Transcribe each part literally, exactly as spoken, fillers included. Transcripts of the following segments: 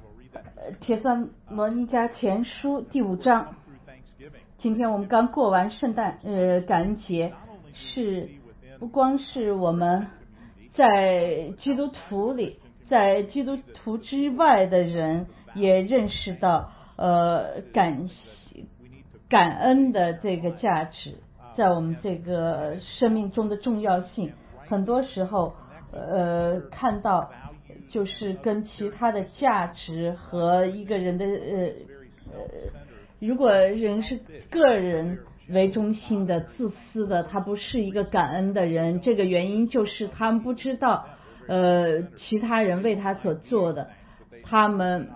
帖撒罗尼迦前书第五章。今天我们刚过完圣诞呃感恩节，是不光是我们在基督徒里，在基督徒之外的人也认识到呃感感恩的这个价值，在我们这个生命中的重要性。很多时候呃看到就是跟其他的价值和一个人的呃呃，如果人是个人为中心的、自私的，他不是一个感恩的人。这个原因就是他们不知道呃其他人为他所做的，他们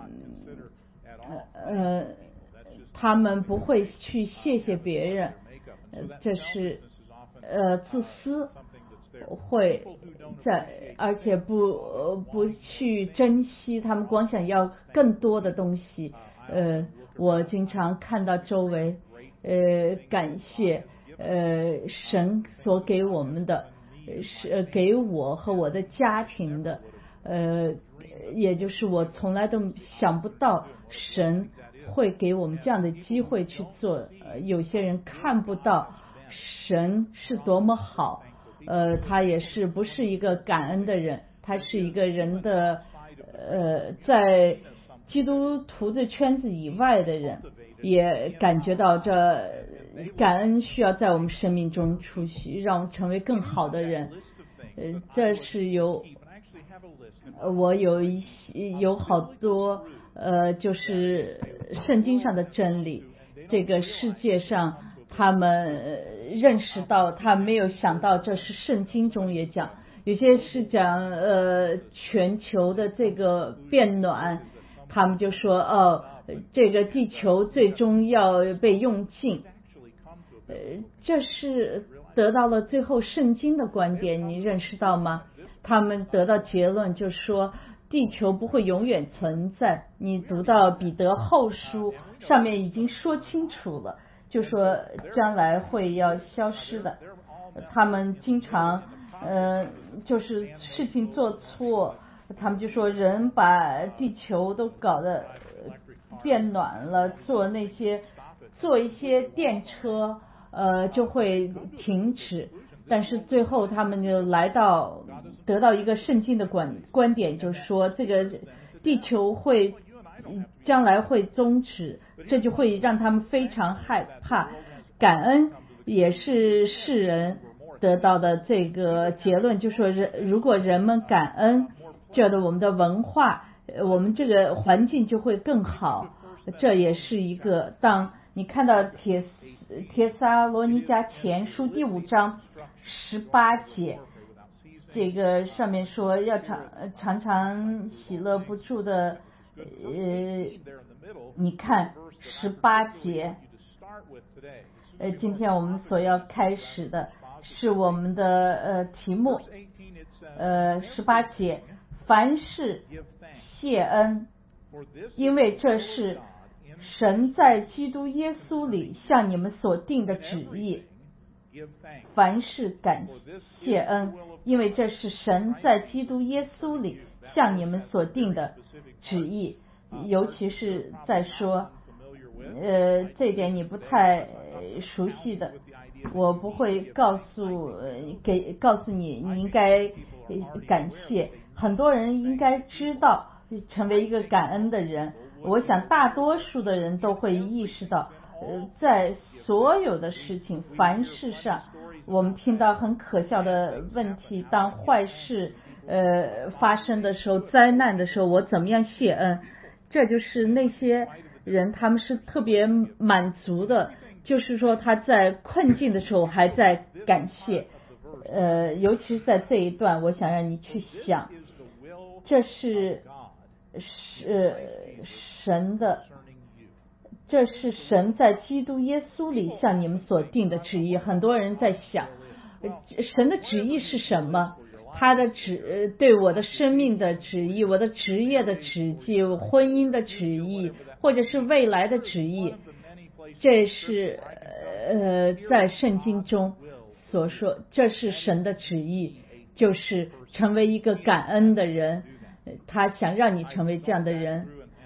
呃他们不会去谢谢别人，呃这是呃自私。会在，而且不不去珍惜，他们光想要更多的东西。呃，我经常看到周围，呃，感谢呃神所给我们的，是给我和我的家庭的，呃，也就是我从来都想不到神会给我们这样的机会去做。呃、有些人看不到神是多么好。呃，他也是不是一个感恩的人，他是一个人的呃，在基督徒的圈子以外的人，也感觉到这感恩需要在我们生命中出现，让我们成为更好的人。呃，这是有我有一有好多呃，就是圣经上的真理，这个世界上。他们认识到，他没有想到这是圣经中也讲，有些是讲呃全球的这个变暖，他们就说哦，这个地球最终要被用尽，呃，这是得到了最后圣经的观点，你认识到吗？他们得到结论就是说，地球不会永远存在。你读到彼得后书上面已经说清楚了。就说将来会要消失的，他们经常呃就是事情做错，他们就说人把地球都搞得变暖了，做那些做一些电车呃就会停止，但是最后他们就来到得到一个圣经的观观点，就是说这个地球会将来会终止，这就会让他们非常害怕。感恩也是世人得到的这个结论，就说人如果人们感恩，觉得我们的文化，我们这个环境就会更好。这也是一个，当你看到帖帖撒罗尼迦前书第五章十八节，这个上面说要常常常喜乐不住的。呃，你看十八节，呃，今天我们所要开始的是我们的呃题目，呃，十八节，凡事谢恩，因为这是神在基督耶稣里向你们所定的旨意。凡事感谢恩，因为这是神在基督耶稣里向你们所定的旨意。尤其是在说呃这点你不太熟悉的，我不会告诉给告诉你你应该感谢。很多人应该知道成为一个感恩的人，我想大多数的人都会意识到呃在所有的事情凡事上，我们听到很可笑的问题，当坏事呃发生的时候，灾难的时候，我怎么样谢恩？这就是那些人他们是特别满足的，就是说他在困境的时候还在感谢。呃，尤其是在这一段，我想让你去想，这是是神的，这是神在基督耶稣里向你们所定的旨意。很多人在想，神的旨意是什么？他的旨对我的生命的旨意，我的职业的旨意，婚姻的旨意，或者是未来的旨意，这是呃在圣经中所说，这是神的旨意，就是成为一个感恩的人。他想让你成为这样的人。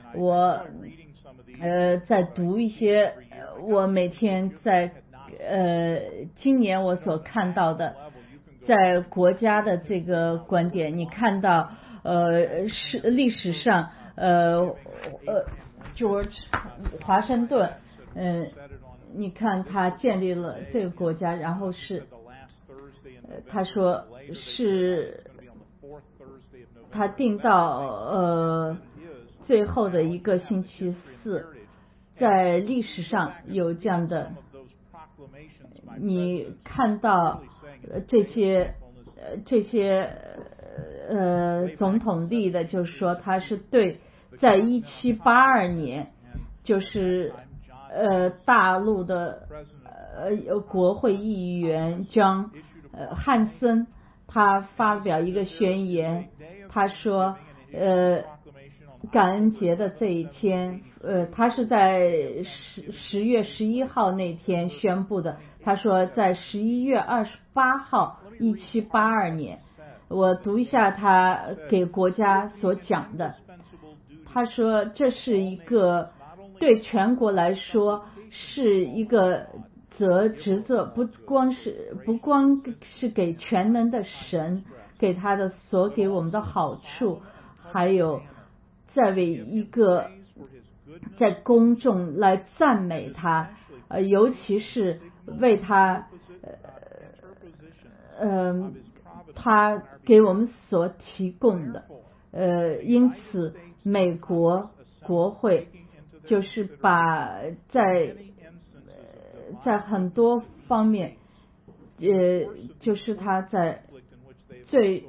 我呃在读一些我每天在呃今年我所看到的在国家的这个观点，你看到呃是历史上呃呃 George 华盛顿嗯、呃、你看他建立了这个国家，然后是呃他说是他定到呃最后的一个星期四，在历史上有这样的，你看到这些呃这些呃总统立的，就是说他是对在一七八二年，就是呃大陆的呃国会议员John呃汉森，他发表一个宣言，他说呃感恩节的这一天，呃他是在十十月十一号那天宣布的，他说在十一月二十八号一七八二年，我读一下他给国家所讲的，他说这是一个对全国来说是一个责职责，不光是不光是给全能的神给他的所给我们的好处，还有在为一个在公众来赞美他，呃，尤其是为他呃呃他给我们所提供的，呃，因此美国国会就是把在在很多方面，呃，就是他在最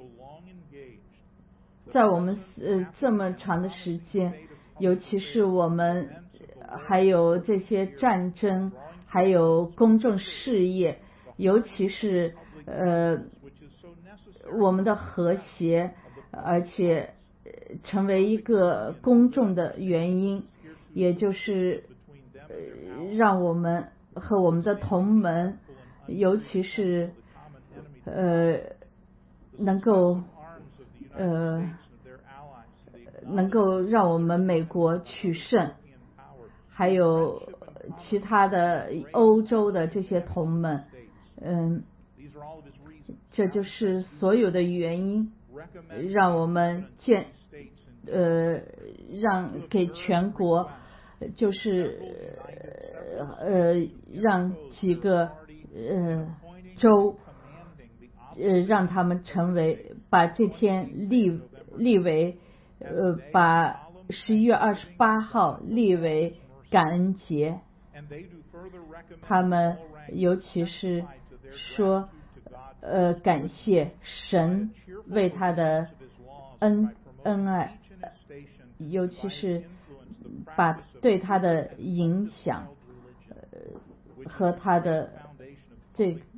在我们呃这么长的时间，尤其是我们还有这些战争，还有公众事业，尤其是呃我们的和谐，而且成为一个公众的原因，也就是呃让我们和我们的同盟，尤其是呃能够呃能够让我们美国取胜，还有其他的欧洲的这些同盟，嗯，这就是所有的原因，让我们建呃让给全国，就是呃让几个呃州呃让他们成为把这天立立为呃把十一月二十八号立为感恩节，他们尤其是说呃感谢神为他的恩恩爱，尤其是把对他的影响呃和他的这个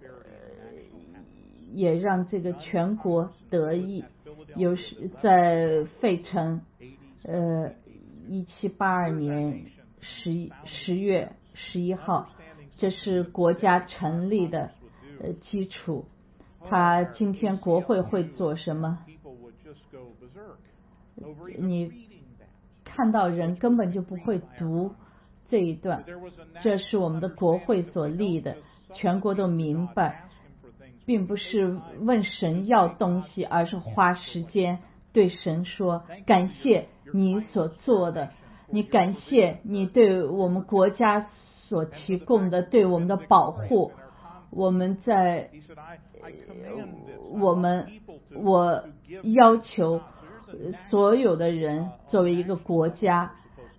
也让这个全国得益，有时在费城呃一七八二年十十月十一号，这是国家成立的呃基础。他今天国会会做什么？你看到人根本就不会读这一段，这是我们的国会所立的，全国都明白，并不是问神要东西，而是花时间对神说感谢你所做的，你感谢你对我们国家所提供的对我们的保护，我们在我们我要求所有的人作为一个国家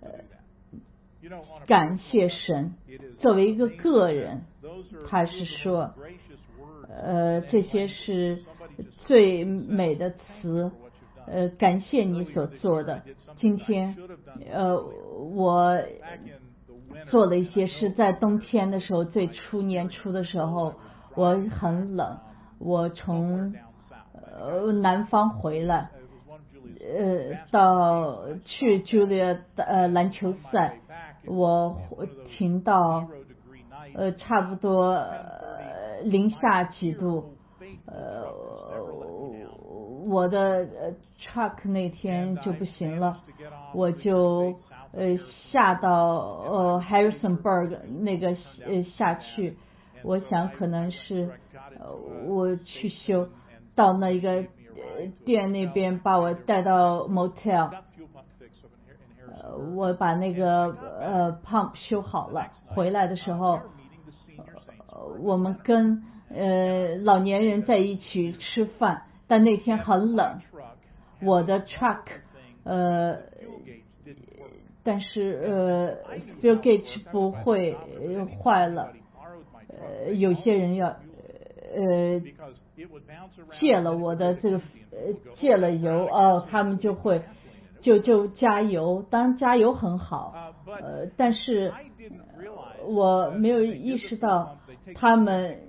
感谢神，作为一个个人，他是说呃这些是最美的词，呃感谢你所做的。今天呃我做了一些事，在冬天的时候，最初年初的时候我很冷，我从呃南方回来，呃到去 Julia 呃篮球赛，我停到呃差不多呃零下几度，呃我的 truck 那天就不行了， 我就呃下到呃 Harrisonburg 那个呃下去，我想可能是呃我去修到那一个呃店那边把我带到 motel， 呃我把那个呃 pump 修好了，回来的时候呃我们跟呃老年人在一起吃饭，但那天很冷，我的 truck 呃但是呃 fuel gauge 不会呃坏了，呃有些人要呃借了我的这个呃借了油哦，他们就会就就加油，当然加油很好，呃但是我没有意识到他们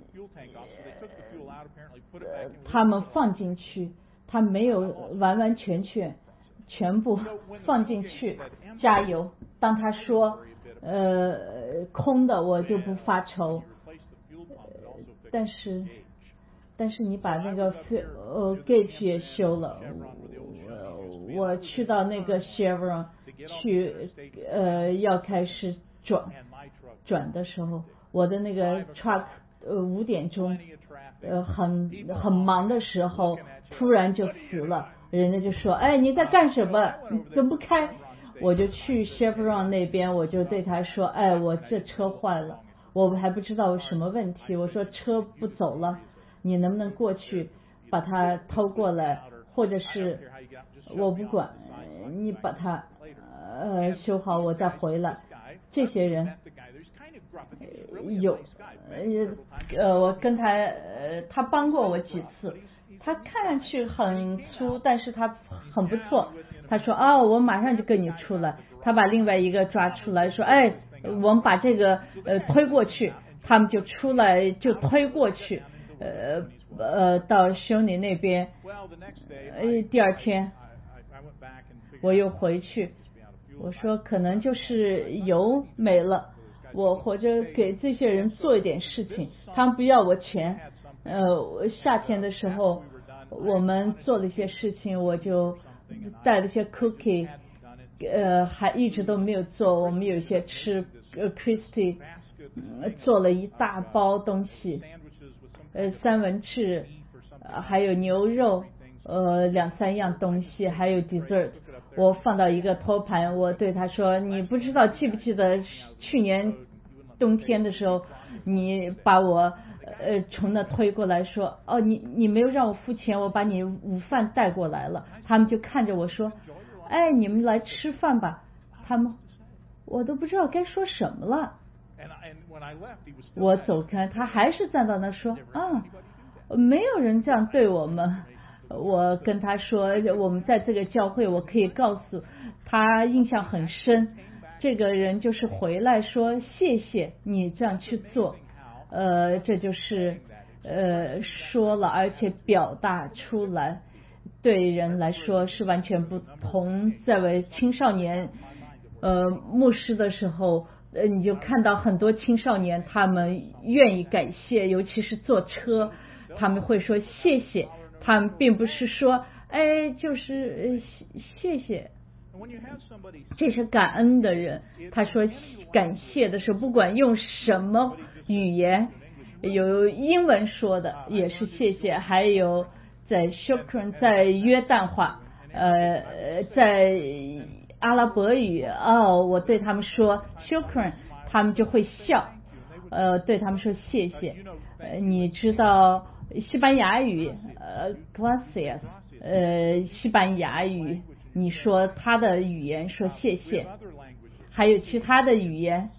呃他们放进去，他没有完完全全全部放进去加油。当他说呃空的，我就不发愁。但是但是你把那个呃 gauge 也修了，我去到那个 Chevron 去呃要开始转转的时候，我的那个 truck 呃五点钟呃很很忙的时候突然就死了，人家就说哎你在干什么，你怎么不开？我就去 Chevron 那边，我就对他说哎我这车坏了，我还不知道什么问题，我说车不走了，你能不能过去把它偷过来，或者是我不管你把它呃修好我再回来。这些人有呃我跟他呃他帮过我几次，他看上去很粗，但是他很不错。他说哦我马上就跟你出来，他把另外一个抓出来说哎我们把这个呃推过去，他们就出来就推过去，呃呃到修女那边，呃第二天我又回去，我说可能就是油没了，我或者给这些人做一点事情，他们不要我钱。呃夏天的时候我们做了一些事情，我就带了一些 cookie， 呃还一直都没有做，我们有一些吃呃 Christy、呃、做了一大包东西，呃三文治、呃、还有牛肉呃两三样东西，还有 dessert， 我放到一个托盘，我对他说你不知道记不记得去年冬天的时候你把我呃从那推过来说哦你你没有让我付钱，我把你午饭带过来了，他们就看着我说哎你们来吃饭吧，他们我都不知道该说什么了。我走开，他还是站到那说啊没有人这样对我们。我跟他说我们在这个教会，我可以告诉他印象很深，这个人就是回来说谢谢你这样去做，呃这就是呃说了而且表达出来，对人来说是完全不同。在为青少年呃牧师的时候，呃你就看到很多青少年他们愿意感谢，尤其是坐车他们会说谢谢，他们并不是说哎就是谢谢，这是感恩的人。他说感谢的时候不管用什么语言，有英文说的也是谢谢，还有在 shukran 在约旦话呃在阿拉伯语哦我对他们说 shukran 他们就会笑，呃对他们说谢谢。呃你知道西班牙语呃 gracias 呃西班牙语你说他的语言说谢谢，还有其他的语言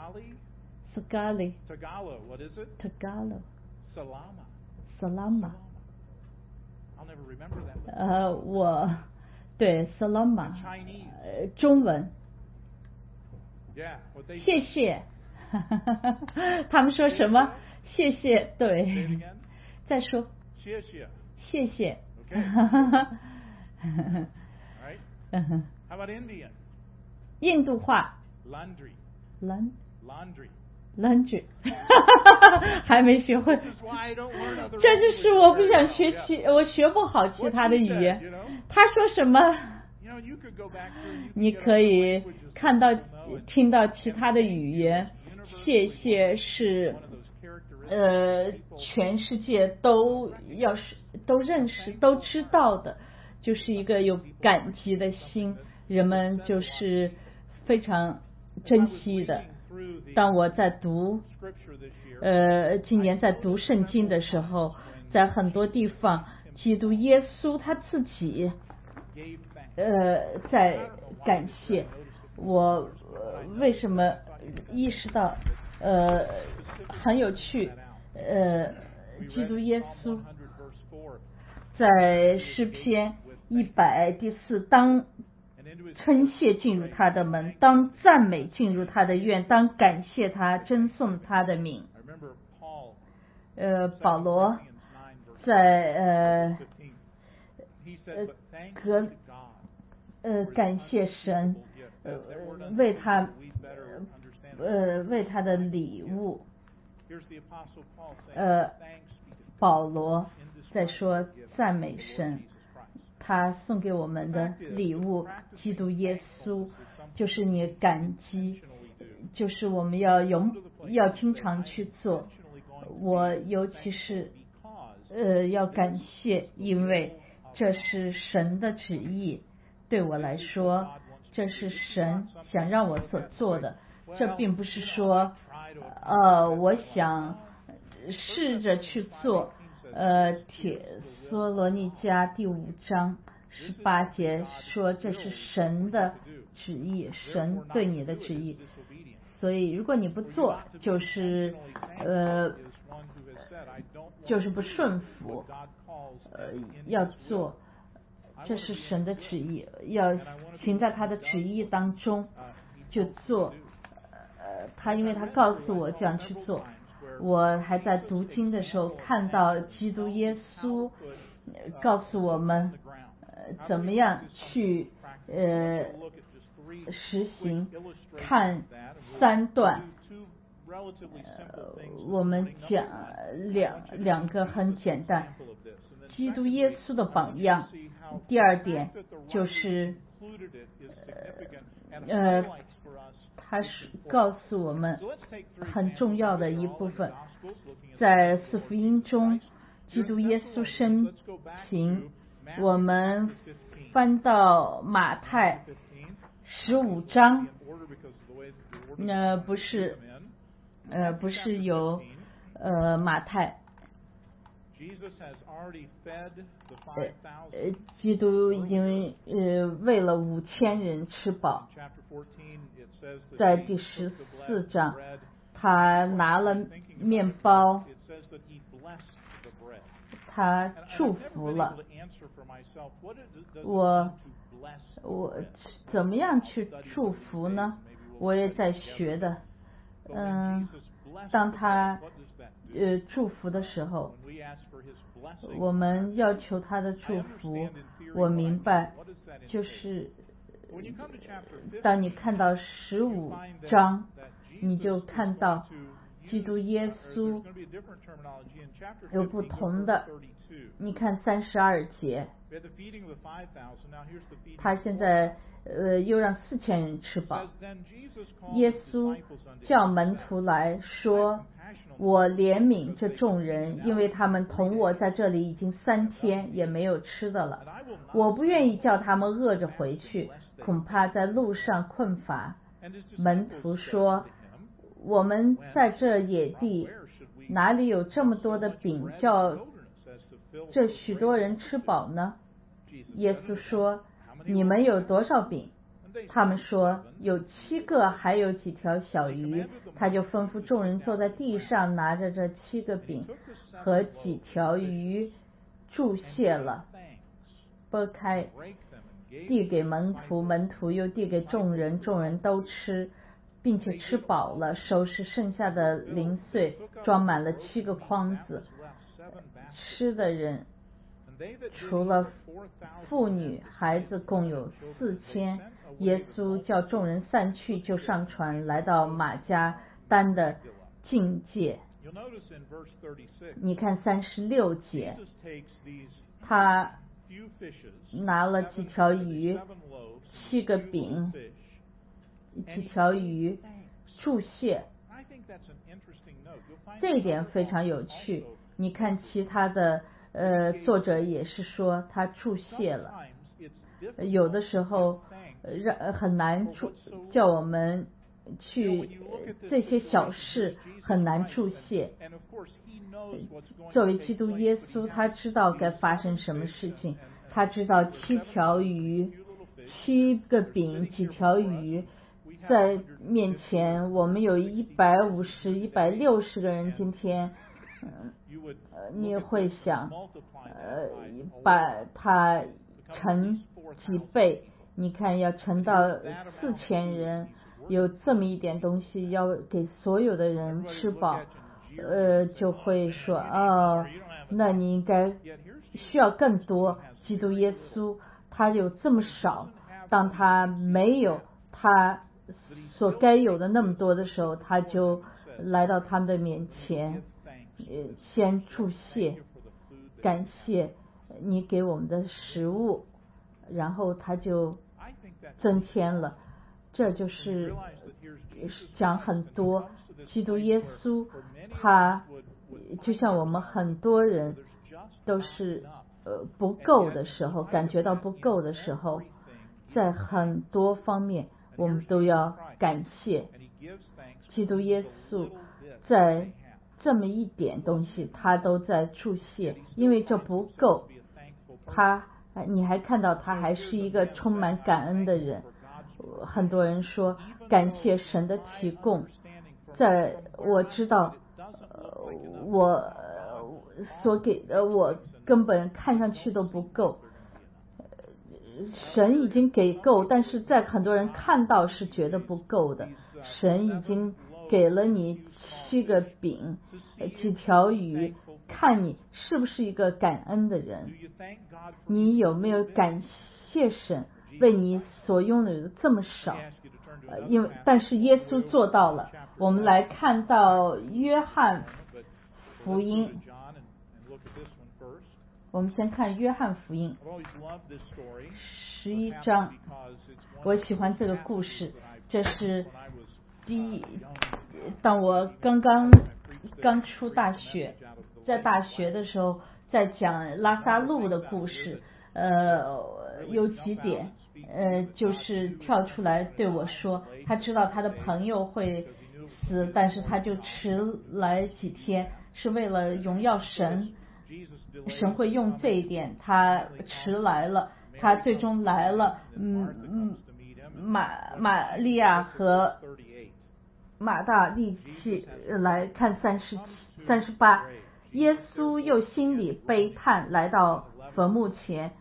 Tagalog Tagalog Salama 呃我对 Salama 呃中文谢谢他们说什么谢谢，对再说谢谢谢谢印度话 laundry laundry laundry 还没学会，这就是我不想学其我学不好其他的语言。他说什么你可以看到、听到其他的语言。谢谢是，呃，全世界都要是都认识、都知道的，就是一个有感激的心，人们就是非常珍惜的。当我在读，呃，今年在读圣经的时候，在很多地方，基督耶稣他自己，呃，在感谢我。呃、为什么意识到，呃，很有趣，呃，基督耶稣在诗篇一百第四，当称谢进入他的门，当赞美进入他的院，当感谢他，称颂他的名。呃，保罗在呃呃格呃感谢神，呃为他呃为他的礼物。呃，保罗在说赞美神，他送给我们的礼物，基督耶稣，就是你感激，就是我们要有要经常去做。我尤其是呃要感谢，因为这是神的旨意，对我来说，这是神想让我所做的。这并不是说，呃，我想试着去做。呃，铁梭罗尼迦第五章十八节说，这是神的旨意，神对你的旨意。所以，如果你不做，就是呃，就是不顺服。呃，要做，这是神的旨意，要行在他的旨意当中就做。呃，他因为他告诉我这样去做。我还在读经的时候看到基督耶稣告诉我们，呃，怎么样去呃实行。看三段，呃，我们讲两两个很简单，基督耶稣的榜样。第二点就是呃呃。他是告诉我们很重要的一部分，在四福音中，基督耶稣生平。我们翻到马太十五章，呃，不是，呃，不是有呃马太。呃呃，基督已经呃喂了五千人吃饱。在第十四章，他拿了面包，他祝福了。我我怎么样去祝福呢？我也在学的。嗯，当他呃祝福的时候，我们要求他的祝福，我明白，就是当你看到十五章，你就看到基督耶稣有不同的。你看三十二节，他现在呃又让四千人吃饱。耶稣叫门徒来说，我怜悯这众人，因为他们同我在这里已经三天也没有吃的了。我不愿意叫他们饿着回去，恐怕在路上困乏。门徒说，我们在这野地哪里有这么多的饼，叫这许多人吃饱呢？耶稣说，你们有多少饼？他们说有七个，还有几条小鱼。他就吩咐众人坐在地上，拿着这七个饼和几条鱼，注谢了，拨开，递给门徒，门徒又递给众人，众人都吃，并且吃饱了，收拾剩下的零碎，装满了七个筐子。吃的人除了妇女孩子共有四千。耶稣叫众人散去，就上船来到马加丹的境界。你看三十六节，他拿了几条鱼，七个饼，几条鱼，祝谢。这一点非常有趣。你看其他的呃作者也是说他祝谢了。有的时候让很难祝叫我们去这些小事很难祝谢。作为基督耶稣，他知道该发生什么事情，他知道七条鱼、七个饼、几条鱼在面前，我们有一百五十、一百六十个人，今天，嗯，你会想，呃，把它乘几倍？你看，要乘到四千人，有这么一点东西，要给所有的人吃饱，呃，就会说，哦，那你应该需要更多。基督耶稣他有这么少，当他没有他所该有的那么多的时候，他就来到他们的面前，呃，先祝谢，感谢你给我们的食物，然后他就增添了。这就是讲很多基督耶稣，他就像我们很多人都是呃不够的时候，感觉到不够的时候，在很多方面我们都要感谢基督耶稣，在这么一点东西他都在祝谢，因为这不够，他你还看到他还是一个充满感恩的人。很多人说感谢神的提供，在我知道呃我所给的我根本看上去都不够，神已经给够，但是在很多人看到是觉得不够的。神已经给了你七个饼，几条鱼，看你是不是一个感恩的人，你有没有感谢神为你所拥有的这么少？呃，因为但是耶稣做到了。我们来看到约翰福音，我们先看约翰福音十一章。我喜欢这个故事，这是第一，当我刚刚刚出大学，在大学的时候在讲拉撒路的故事，呃，有几点。呃，就是跳出来对我说，他知道他的朋友会死，但是他就迟来几天，是为了荣耀神，神会用这一点，他迟来了，他最终来了。嗯嗯，马玛利亚和马大力气来看三十三十八，耶稣又心里悲叹，来到坟墓前。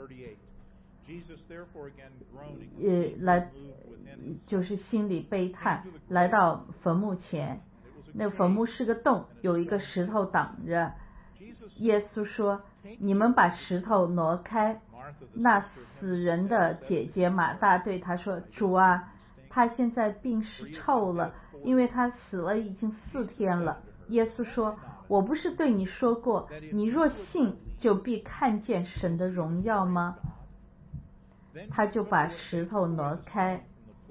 呃，来就是心里悲叹，来到坟墓前，那坟墓是个洞，有一个石头挡着。耶稣说：“你们把石头挪开。”那死人的姐姐马大对他说：“主啊，他现在病是臭了，因为他死了已经四天了。”耶稣说：“我不是对你说过，你若信，就必看见神的荣耀吗？”他就把石头挪开。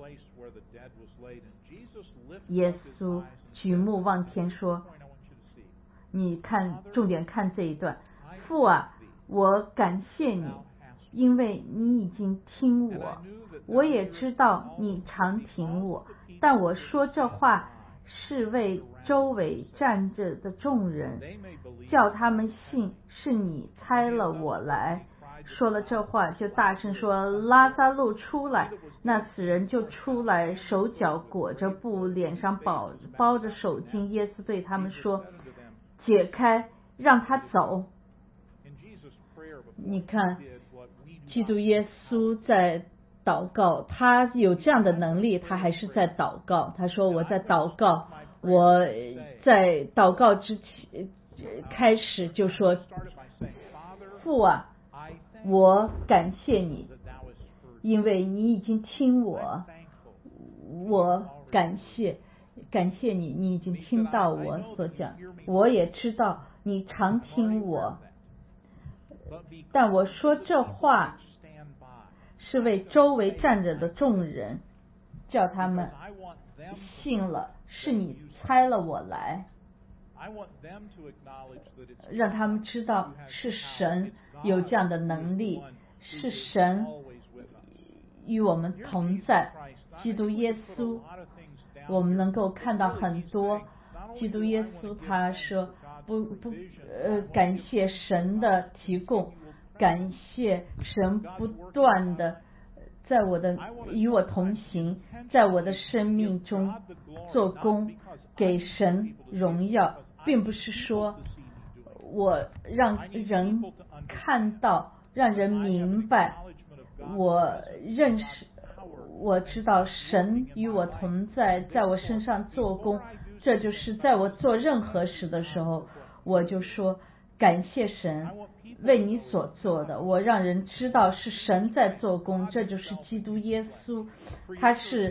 耶稣举目望天说：“你看，重点看这一段。父啊，我感谢你，因为你已经听我，我也知道你常听我，但我说这话是为周围站着的众人，叫他们信是你差了我来。”说了这话，就大声说：“拉撒路出来！”那死人就出来，手脚裹着布，脸上包包着手巾。耶稣对他们说：“解开，让他走。”你看，基督耶稣在祷告，他有这样的能力，他还是在祷告。他说：“我在祷告，我在祷告之前开始就说，父啊，我感谢你，因为你已经听我，我感谢感谢你，你已经听到我所讲，我也知道你常听我。 但我说这话是为周围站着的众人，叫他们信了是你差了我来，让他们知道是神有这样的能力，是神与我们同在。基督耶稣，我们能够看到很多基督耶稣他说不不呃感谢神的提供，感谢神不断的在我的与我同行，在我的生命中做工，给神荣耀，并不是说我让人看到，让人明白，我认识，我知道神与我同在，在我身上做工，这就是在我做任何事的时候，我就说感谢神为你所做的，我让人知道是神在做工，这就是基督耶稣，他是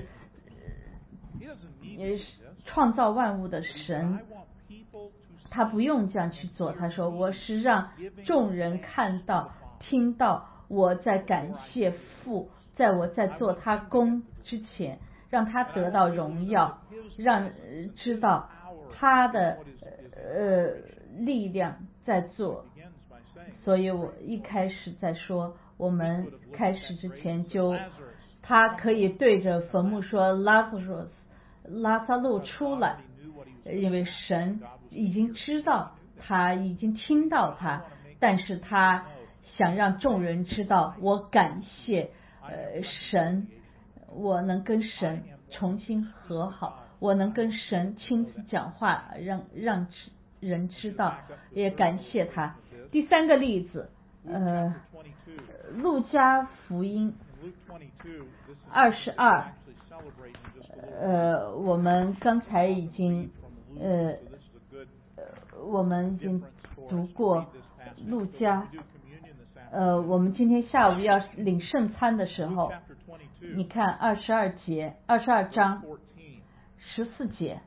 也是创造万物的神，他不用这样去做，他说我是让众人看到听到我在感谢父，在我在做他工之前，让他得到荣耀，让知道他的呃力量在做。所以我一开始在说，我们开始之前就他可以对着坟墓说拉撒路拉撒路出来，因为神已经知道，他已经听到他，但是他想让众人知道，我感谢呃神，我能跟神重新和好，我能跟神亲自讲话，让让人知道，也感谢他。第三个例子，呃，路加福音二十二，呃，我们刚才已经呃，我们已经读过路加，呃，我们今天下午要领圣餐的时候，你看二十二节，二十二章十四节。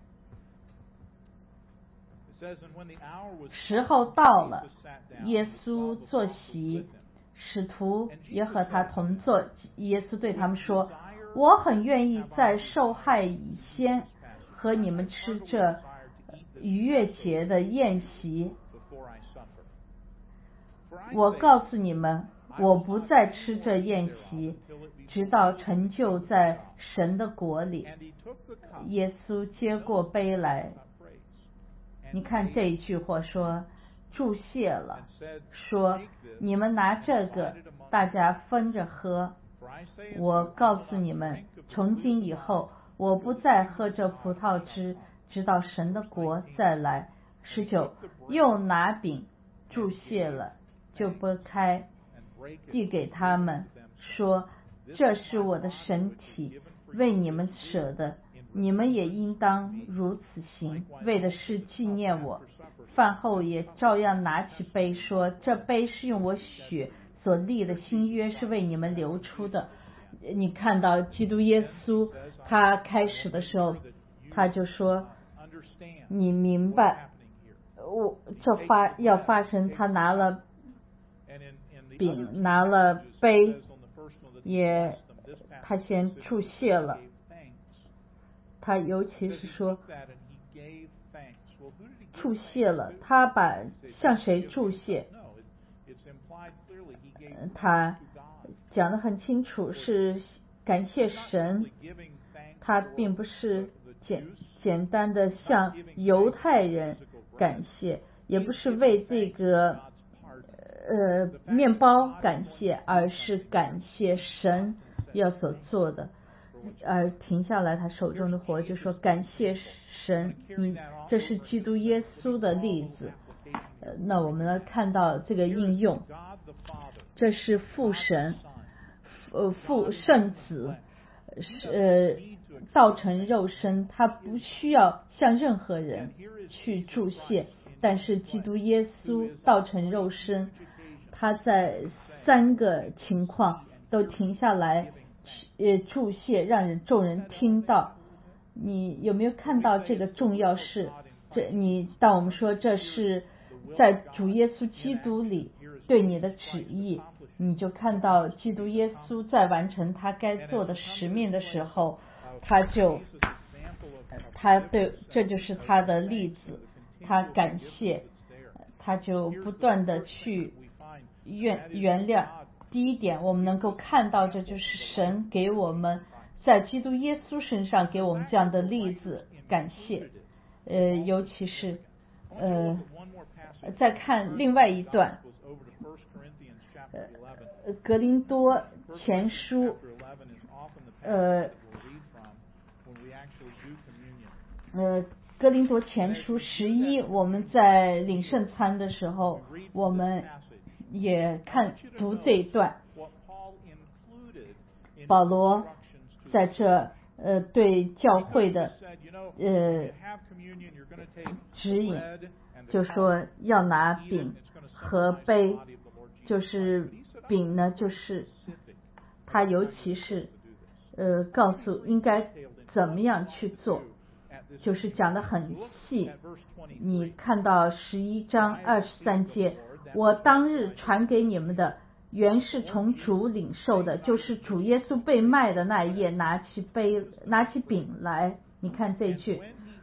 时候到了，耶稣坐席，使徒也和他同坐。耶稣对他们说，我很愿意在受害以先和你们吃这逾越节的宴席。我告诉你们，我不再吃这宴席，直到成就在神的国里。耶稣接过杯来，你看这一句话说注谢了，说你们拿这个大家分着喝。我告诉你们，从今以后我不再喝这葡萄汁，直到神的国再来。十九，又拿饼注谢了，就拨开递给他们，说这是我的身体，为你们舍的，你们也应当如此行，为的是纪念我。饭后也照样拿起杯，说这杯是用我血所立的新约，是为你们流出的。你看到基督耶稣他开始的时候，他就说你明白我这发要发生，他拿了饼拿了杯，也他先注谢了，他尤其是说注谢了，他把向谁注谢，他讲得很清楚，是感谢神，他并不是简简单的向犹太人感谢，也不是为这个呃面包感谢，而是感谢神要所做的。而停下来他手中的活，就说感谢神，嗯，这是基督耶稣的例子。呃，那我们来看到这个应用，这是父神，呃父圣子，呃道成肉身，他不需要向任何人去注谢，但是基督耶稣道成肉身，他在三个情况都停下来呃注谢，让人众人听到。你有没有看到这个重要事？这你当我们说这是在主耶稣基督里， 对你的旨意，你就看到基督耶稣在完成他该做的使命的时候，他就他对这就是他的例子，他感谢，他就不断的去原原谅。第一点，我们能够看到，这就是神给我们在基督耶稣身上给我们这样的例子，感谢。呃，尤其是呃，再看另外一段，呃，格林多前书，呃，呃，哥林多前书十一，我们在领圣餐的时候，我们也看读这一段。保罗在这呃对教会的呃指引，就说要拿饼和杯，就是饼呢，就是他尤其是呃告诉应该怎么样去做。就是讲得很细，你看到十一章二十三节，我当日传给你们的，原是从主领受的，就是主耶稣被卖的那一夜，拿起杯，拿起饼来，你看这句，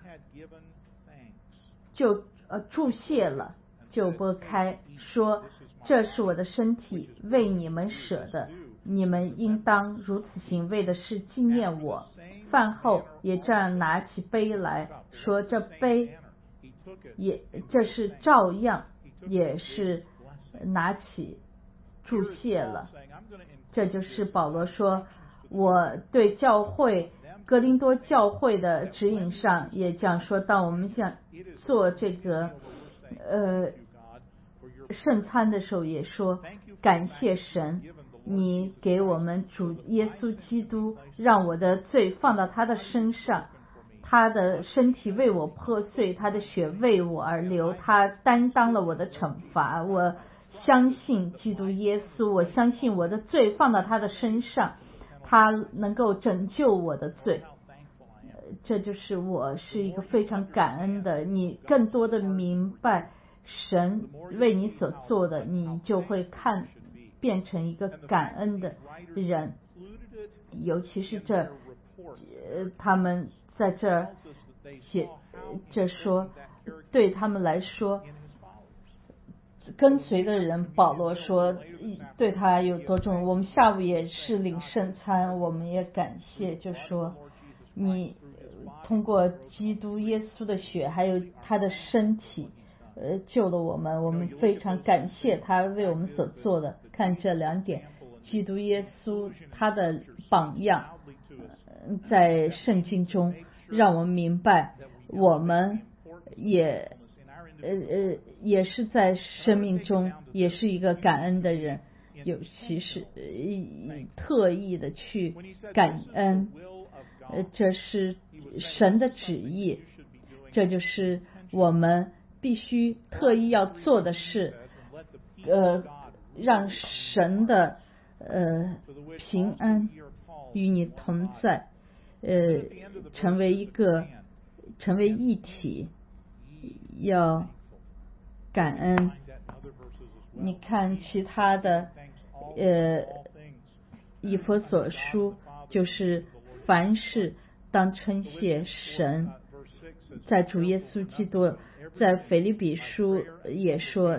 就呃注谢了，就拨开，说这是我的身体，为你们舍的，你们应当如此行，为的是纪念我。饭后也这样拿起杯来说，这杯也这是照样也是拿起注谢了。这就是保罗说，我对教会哥林多教会的指引上也这样说，当我们想做这个呃圣餐的时候也说感谢神，你给我们主耶稣基督，让我的罪放到他的身上，他的身体为我破碎，他的血为我而流，他担当了我的惩罚。我相信基督耶稣，我相信我的罪放到他的身上，他能够拯救我的罪。这就是我是一个非常感恩的，你更多的明白神为你所做的，你就会看变成一个感恩的人。尤其是这呃他们在这儿写这说，对他们来说跟随的人，保罗说对他有多重。我们下午也是领圣餐，我们也感谢，就说你通过基督耶稣的血还有他的身体呃救了我们，我们非常感谢他为我们所做的。看这两点，基督耶稣他的榜样在圣经中让我们明白，我们也呃呃也是在生命中也是一个感恩的人，尤其是呃特意的去感恩，呃这是神的旨意，这就是我们必须特意要做的事，呃让神的呃平安与你同在，呃成为一个成为一体，要感恩。你看其他的呃以弗所书，就是凡事当称谢神，在主耶稣基督，在腓立比书也说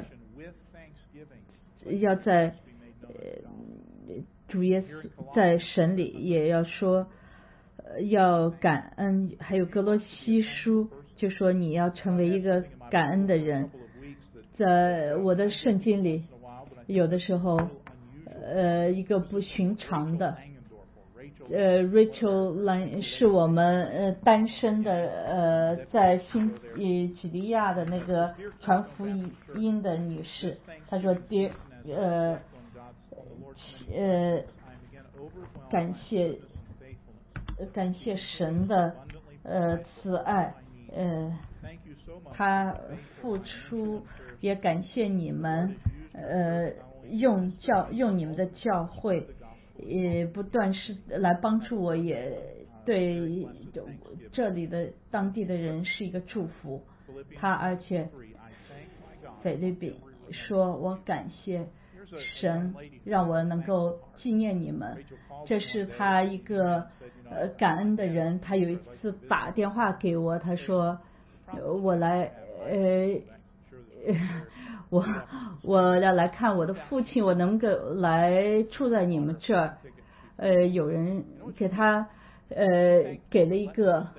要在呃主耶稣在神里也要说要感恩，还有哥罗西书就说你要成为一个感恩的人。在我的圣经里有的时候呃一个不寻常的呃 Rachel Lane 是我们呃单身的呃在新呃几利亚的那个传福音的女士，她说 Dear 呃呃感谢感谢神的呃慈爱，呃他付出，也感谢你们呃用教用你们的教会也不断是来帮助我，也对这里的当地的人是一个祝福。他而且菲律宾说我感谢神让我能够纪念你们。这是他一个呃感恩的人，他有一次打电话给我，他说我来呃我我要来看我的父亲，我能够来住在你们这儿。呃有人给他呃给了一个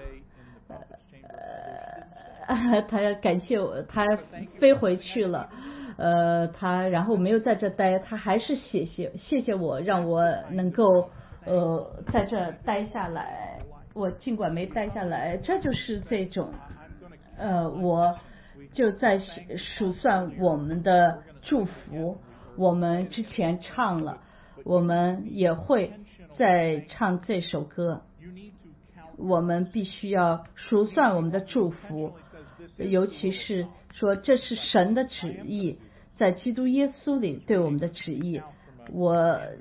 呃他要感谢我，他飞回去了，呃他然后没有在这待，他还是谢谢谢谢我，让我能够呃在这待下来。我尽管没待下来，这就是这种呃我就在数算我们的祝福。我们之前唱了，我们也会再唱这首歌。我们必须要数算我们的祝福，尤其是说这是神的旨意，在基督耶稣里对我们的旨意。我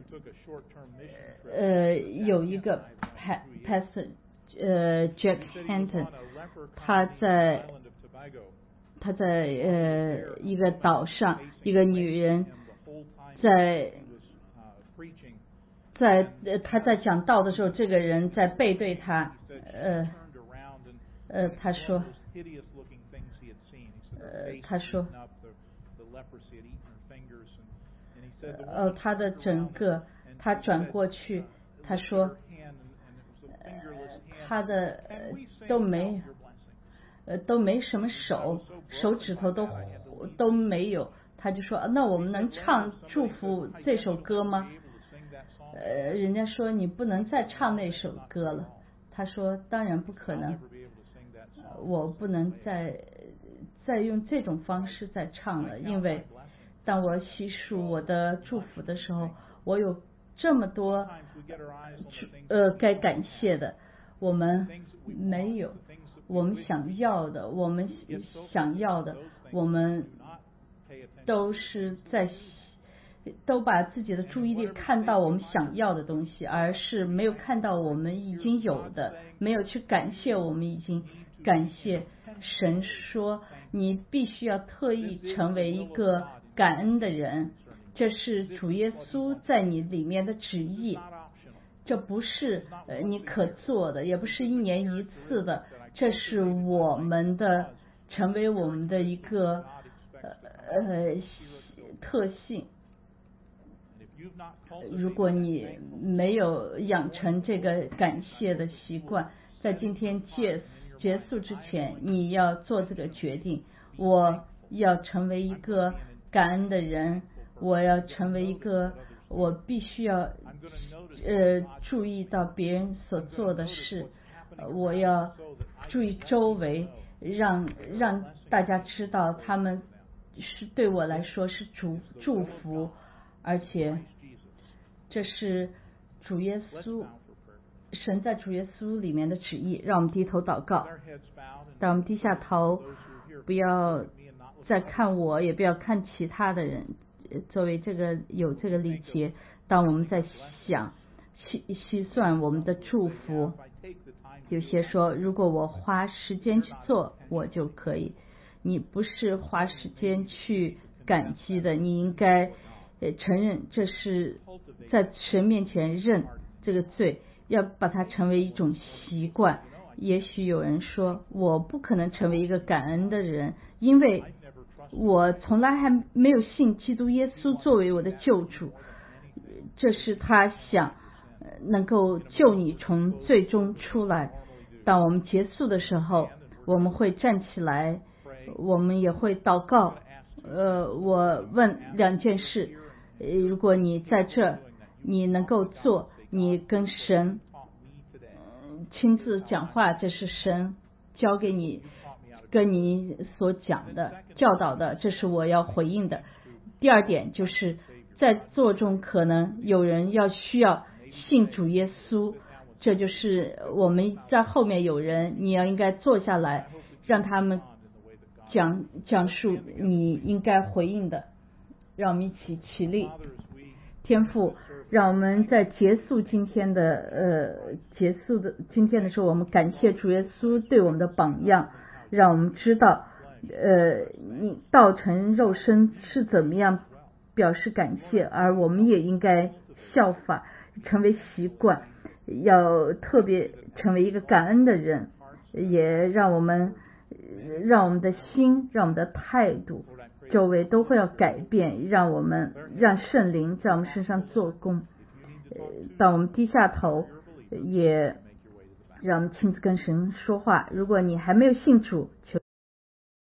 呃有一个 pastor 呃 Jack Hanton， 他在他在呃一个岛上，一个女人在在呃他在讲道的时候，这个人在背对他，呃呃他说呃他说呃他的整个他转过去，他说他的呃都没呃都没什么手手指头都都没有，他就说那我们能唱祝福这首歌吗？呃人家说你不能再唱那首歌了，他说当然不可能，我不能再再用这种方式再唱了，因为当我细数我的祝福的时候，我有这么多呃该感谢的，我们没有我们想要的，我们想要的，我们都是在都把自己的注意力看到我们想要的东西，而是没有看到我们已经有的，没有去感谢我们已经感谢神说你必须要特意成为一个感恩的人，这是主耶稣在你里面的旨意，这不是呃你可做的，也不是一年一次的，这是我们的成为我们的一个呃呃特性。如果你没有养成这个感谢的习惯，在今天结结束之前，你要做这个决定，我要成为一个感恩的人，我要成为一个我必须要呃注意到别人所做的事，我要注意周围，让让大家知道他们是对我来说是祝祝福，而且这是主耶稣神在主耶稣里面的旨意。让我们低头祷告，让我们低下头，不要再看我，也不要看其他的人。作为这个有这个礼节，当我们在想细细算我们的祝福，有些说如果我花时间去做我就可以，你不是花时间去感激的，你应该承认这是在神面前认这个罪，要把它成为一种习惯。也许有人说我不可能成为一个感恩的人，因为我从来还没有信基督耶稣作为我的救主，这是他想能够救你从罪中出来。当我们结束的时候，我们会站起来，我们也会祷告。呃，我问两件事，如果你在这你能够做，你跟神亲自讲话，这是神教给你跟你所讲的教导的，这是我要回应的。第二点就是在座中可能有人要需要信主耶稣，这就是我们在后面有人你要应该坐下来让他们讲讲述你应该回应的。让我们一起起立。天父，让我们在结束今天的呃结束的今天的时候，我们感谢主耶稣对我们的榜样，让我们知道呃，你道成肉身是怎么样表示感谢，而我们也应该效法，成为习惯，要特别成为一个感恩的人，也让我们让我们的心，让我们的态度，周围都会要改变，让我们让圣灵在我们身上做工。当我们低下头，也让我们亲自跟神说话。如果你还没有信主，求